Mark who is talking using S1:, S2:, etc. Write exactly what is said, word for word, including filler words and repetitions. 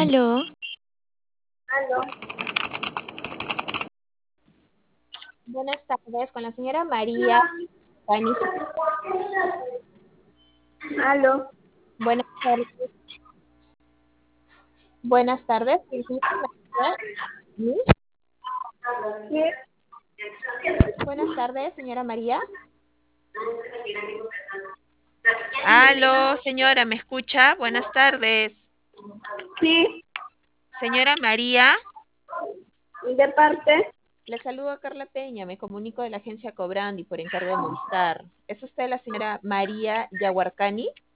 S1: Aló,
S2: Aló,
S3: Buenas tardes, con la señora María Canis.
S2: aló.
S3: Buenas tardes. Buenas tardes, con la señora María Canis.
S2: Sí,
S3: Buenas tardes, señora María.
S1: aló, señora, ¿me escucha? Buenas tardes.
S2: sí,
S1: Señora María,
S2: de parte.
S3: Le saludo a Carla Peña, me comunico de la agencia Cobrandi por encargo de Movistar. ¿Es usted la señora María Yaguarcani?